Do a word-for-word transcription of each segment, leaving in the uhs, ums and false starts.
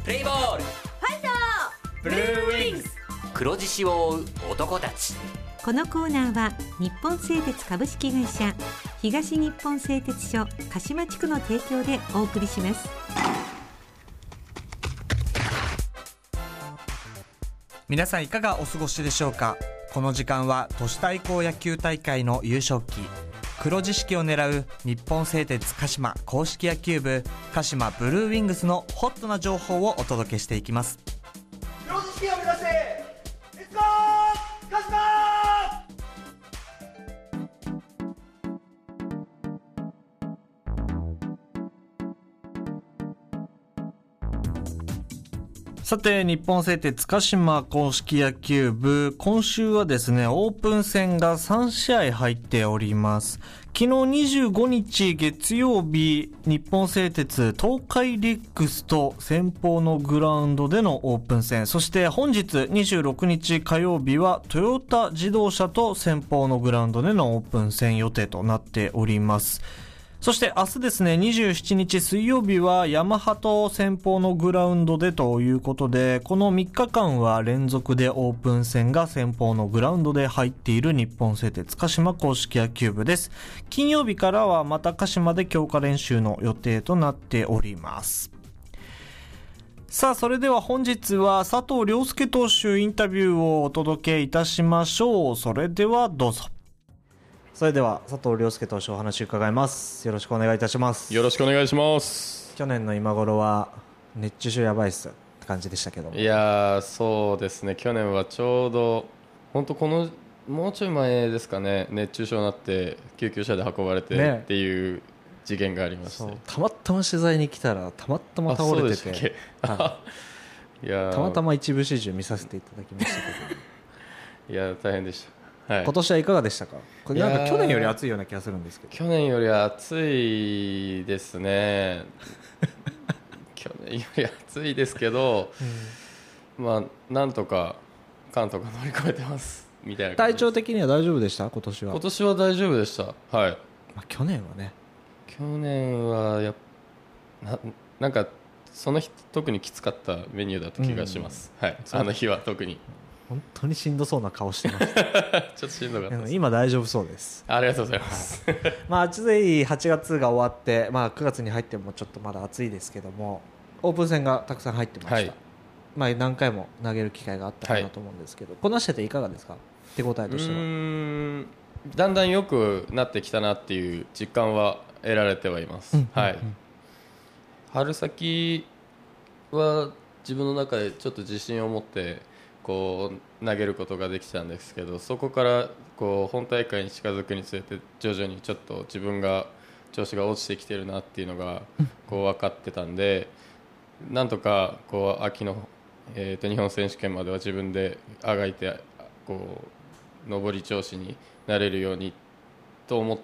プレイボール、 ファイト、 ブルーウィングス、黒獅子を追う男たち。 このコーナーは日本製鉄株式会社、東日本製鉄所鹿島地区の提供でお送りします。 皆さんいかがお過ごしでしょうか。この時間は都市対抗野球大会の優勝旗黒獅子を狙う日本製鉄鹿島公式野球部鹿島ブルーウィングスのホットな情報をお届けしていきます。 黒獅子を目指してレッツゴー鹿島。 さて、日本製鉄鹿島公式野球部、今週はですね、オープン戦がさん試合入っております。昨日にじゅうごにち月曜日、日本製鉄東海レックスと先方のグラウンドでのオープン戦、そして本日にじゅうろくにち火曜日はトヨタ自動車と先方のグラウンドでのオープン戦予定となっております。そして明日ですね、にじゅうしちにち水曜日はヤマハと先方のグラウンドでということで、このみっかかんは連続でオープン戦が先方のグラウンドで入っている日本製鉄鹿島公式野球部です。金曜日からはまた鹿島で強化練習の予定となっております。さあ、それでは本日は佐藤亮介投手インタビューをお届けいたしましょう。それではどうぞ。それでは佐藤亮介投手お話伺います。よろしくお願いいたします。 よろしくお願いします。 去年の今頃は熱中症やばいっすって感じでしたけども。 いやー、そうですね、去年はちょうど本当このもうちょい前ですかね、熱中症になって救急車で運ばれてっていう事件がありまして、ね、 たまたま取材に来たらたまたま倒れてて、 はい、いやたまたま一部始終見させていただきましたけどいや大変でした。はい、 今年はいかがでしたか。これなんか去年より暑いような気がするんですけど。 去年より暑いですね去年より暑いですけど、うん、まあなんとかかんとか乗り越えてますみたいな。 体調的には大丈夫でした今年は。 今年は大丈夫でした。はい、 まあ、去年はね去年はやななんかその日特にきつかったメニューだった気がします、うんはい、あの日は特に本当にしんどそうな顔してましたちょっとしんどかったです。 今大丈夫そうです。 ありがとうございます、はい、 まあ暑いはちがつが終わって、まあ、くがつに入ってもちょっとまだ暑いですけども、オープン戦がたくさん入ってました、はい、まあ、何回も投げる機会があったかなと思うんですけど、はい、こなしてていかがですか、手応えとしては。 うーんだんだん良くなってきたなっていう実感は得られてはいます、うんうんうん、はい、春先は自分の中でちょっと自信を持ってこう投げることができたんですけど、そこからこう本大会に近づくにつれて徐々にちょっと自分が調子が落ちてきてるなっていうのがこう分かってたんで、なんとかこう秋の、えーと日本選手権までは自分であがいてこう上り調子になれるようにと思って、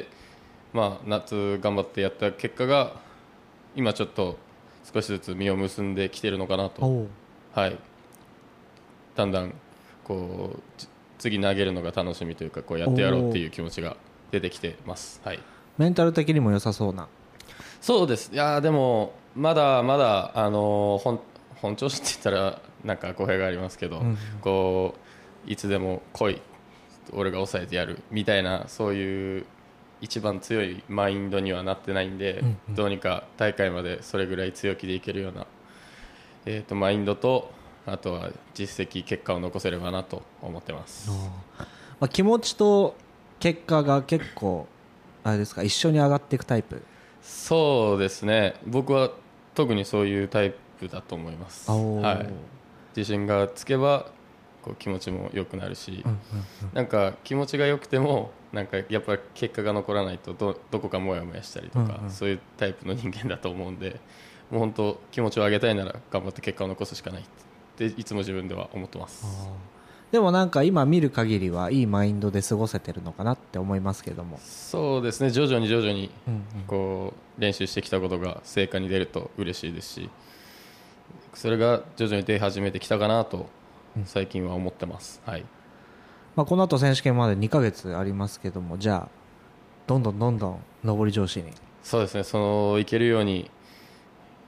まあ、夏頑張ってやった結果が今ちょっと少しずつ実を結んできてるのかなと、はい、だんだんこう次投げるのが楽しみというかこうやってやろうっていう気持ちが出てきてます、はい、 メンタル的にも良さそうな。 そうです。いやでもまだまだあの 本, 本調子って言ったらなんか語弊がありますけど、うん、こういつでも来い俺が抑えてやるみたいなそういう一番強いマインドにはなってないんで、うんうん、どうにか大会までそれぐらい強気でいけるような、えーと、マインドとあとは実績結果を残せればなと思ってます。 まあ、気持ちと結果が結構あれですか、一緒に上がっていくタイプ。 そうですね、僕は特にそういうタイプだと思います、はい、自信がつけばこう気持ちも良くなるし、うんうんうん、なんか気持ちが良くてもなんかやっぱり結果が残らないと ど, どこかモヤモヤしたりとか、うんうん、そういうタイプの人間だと思うんで、もう本当気持ちを上げたいなら頑張って結果を残すしかないっていつも自分では思ってます。 でもなんか今見る限りはいいマインドで過ごせてるのかなって思いますけども。 そうですね、徐々に徐々にこう練習してきたことが成果に出ると嬉しいですし、それが徐々に出始めてきたかなと最近は思ってます、はい。 まあ、この後選手権までにかげつありますけども、じゃあどんどんどんどん上り調子に。 そうですね、そのいけるように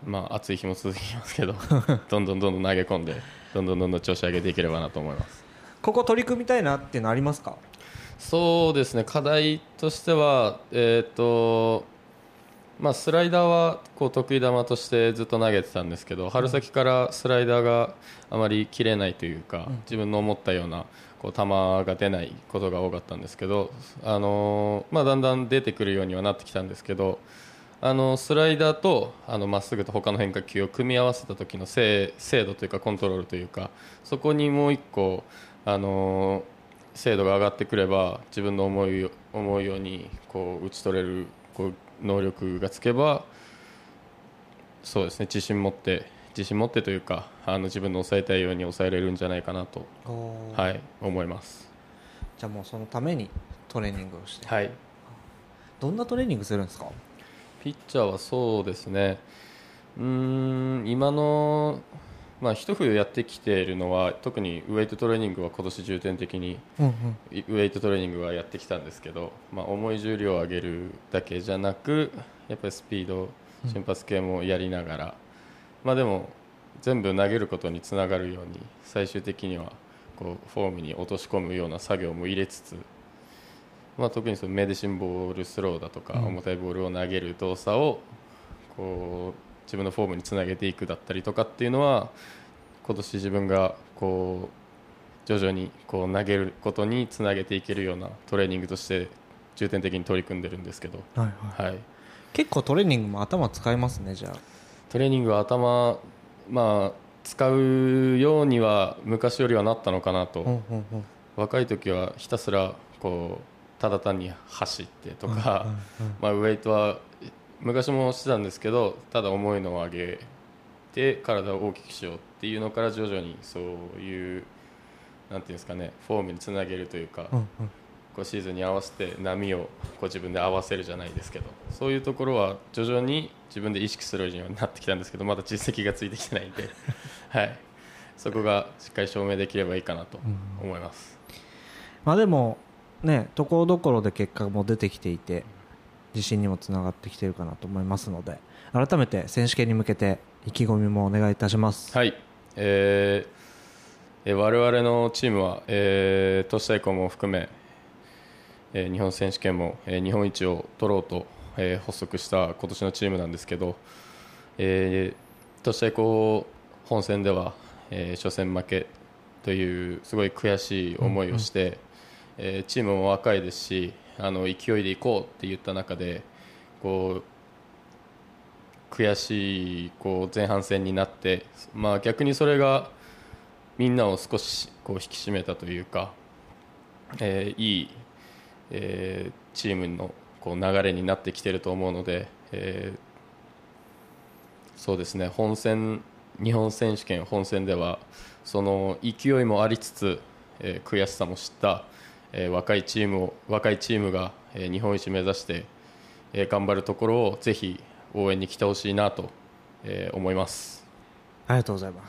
まあ暑い日も続きますけどどんどんどんどん投げ込んでどんどんどんどん調子上げていければなと思います。 ここ取り組みたいなっていうのありますか？ そうですね、課題としては、えーとまあ、スライダーはこう得意球としてずっと投げてたんですけど、春先からスライダーがあまり切れないというか、自分の思ったようなこう球が出ないことが多かったんですけど、あのーまあ、だんだん出てくるようにはなってきたんですけど、あのスライダーとあのまっすぐと他の変化球を組み合わせた時の精精度というかコントロールというか、そこにもう一個、あのー精度が上がってくれば自分の思い思うようにこう打ち取れるこう能力がつけば、そうですね、自信持って自信持ってというか、あの自分の抑えたいように抑えれるんじゃないかなと、はい、思います。 じゃあもうそのためにトレーニングをして、 はい、 どんなトレーニングするんですか？ ピッチャーはそうですね、うーん今のまあ、一冬やってきているのは特にウェイトトレーニングは今年重点的にウェイトトレーニングはやってきたんですけど、まあ、重い重量を上げるだけじゃなくやっぱりスピード瞬発系もやりながら、まあ、でも全部投げることにつながるように最終的にはこうフォームに落とし込むような作業も入れつつ、まあ、特にそのメディシンボールスローだとか重たいボールを投げる動作をこう自分のフォームにつなげていくだったりとかっていうのは今年自分がこう徐々にこう投げることにつなげていけるようなトレーニングとして重点的に取り組んでるんですけど、 はいはいはい、結構トレーニングも頭使いますね。じゃあトレーニングは頭、まあ、使うようには昔よりはなったのかなと、うんうんうん、若い時はひたすらこうただ単に走ってとか、うんうんうんまあ、ウェイトは昔もしてたんですけど、ただ重いのを上げて体を大きくしようっていうのから徐々にそういうなんていうんですかね、フォームにつなげるというか、うんうん、こうシーズンに合わせて波をこう自分で合わせるじゃないですけど、そういうところは徐々に自分で意識するようになってきたんですけど、まだ実績がついてきてないんで、はい、そこがしっかり証明できればいいかなと思います。 うんまあ、でもね、ところどころで結果も出てきていて自信にもつながってきているかなと思いますので、改めて選手権に向けて意気込みもお願いいたします。 はい、えー、え我々のチームは、えー、都市対抗も含め、えー、日本選手権も、えー、日本一を取ろうと、えー、発足した今年のチームなんですけど、えー、都市対抗本戦では、えー、初戦負けというすごい悔しい思いをして、うんうんえー、チームも若いですし、あの勢いでいこうって言った中でこう悔しいこう前半戦になって、まあ、逆にそれがみんなを少しこう引き締めたというか、えー、いい、えー、チームのこう流れになってきていると思うので、えー、そうですね、本戦日本選手権本戦ではその勢いもありつつ、えー、悔しさも知ったえー、若いチームを若いチームが、えー、日本一目指して、えー、頑張るところをぜひ応援に来てほしいなと、えー、思います。 ありがとうございます。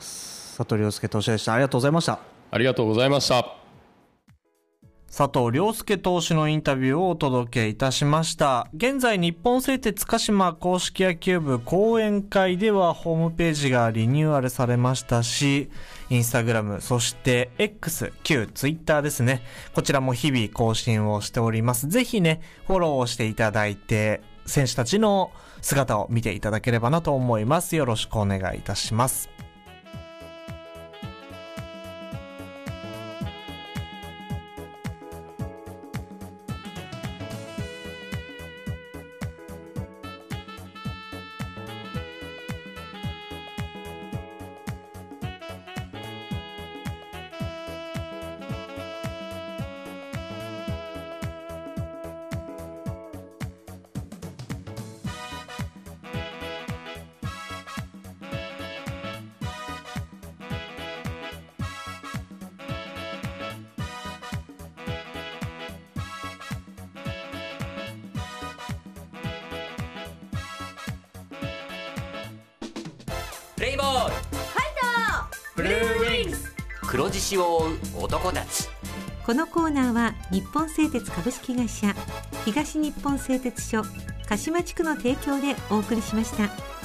佐藤亮介投手でした。ありがとうございました。 ありがとうございました。 佐藤亮介投手のインタビューをお届けいたしました。現在日本製鉄鹿島硬式野球部講演会ではホームページがリニューアルされましたし、インスタグラム、そして X、旧ツイッターですね。こちらも日々更新をしております。ぜひね、フォローをしていただいて、選手たちの姿を見ていただければなと思います。よろしくお願いいたします。 プレイボールファイトブルーウィングス黒獅子を追う男たち。 このコーナーは日本製鉄株式会社東日本製鉄所鹿島地区の提供でお送りしました。